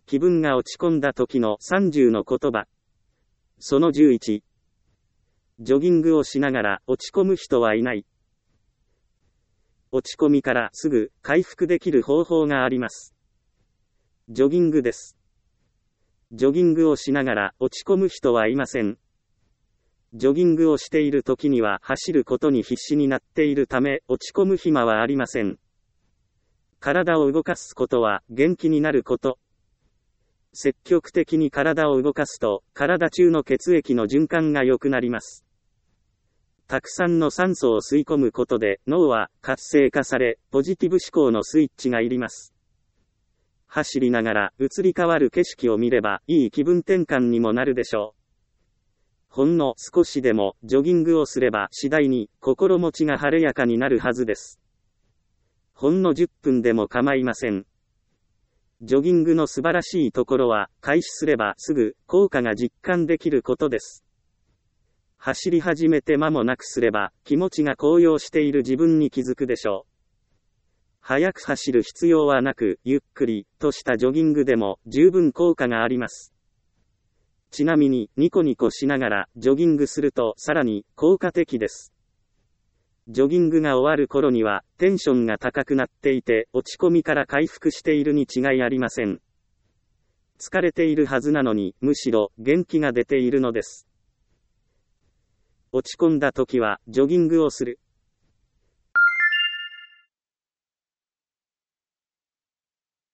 気分が落ち込んだ時の30の言葉。その11。ジョギングをしながら落ち込む人はいない。落ち込みからすぐ回復できる方法があります。ジョギングです。ジョギングをしながら落ち込む人はいません。ジョギングをしている時には走ることに必死になっているため落ち込む暇はありません。体を動かすことは元気になること。積極的に体を動かすと体中の血液の循環が良くなります。たくさんの酸素を吸い込むことで脳は活性化され、ポジティブ思考のスイッチが入ります。走りながら移り変わる景色を見ればいい気分転換にもなるでしょう。ほんの少しでもジョギングをすれば次第に心持ちが晴れやかになるはずです。ほんの10分でも構いません。ジョギングの素晴らしいところは開始すればすぐ効果が実感できることです。走り始めて間もなくすれば気持ちが高揚している自分に気づくでしょう。速く走る必要はなく、ゆっくりとしたジョギングでも十分効果があります。ちなみにニコニコしながらジョギングするとさらに効果的です。ジョギングが終わる頃にはテンションが高くなっていて落ち込みから回復しているに違いありません。疲れているはずなのにむしろ元気が出ているのです。落ち込んだ時はジョギングをする。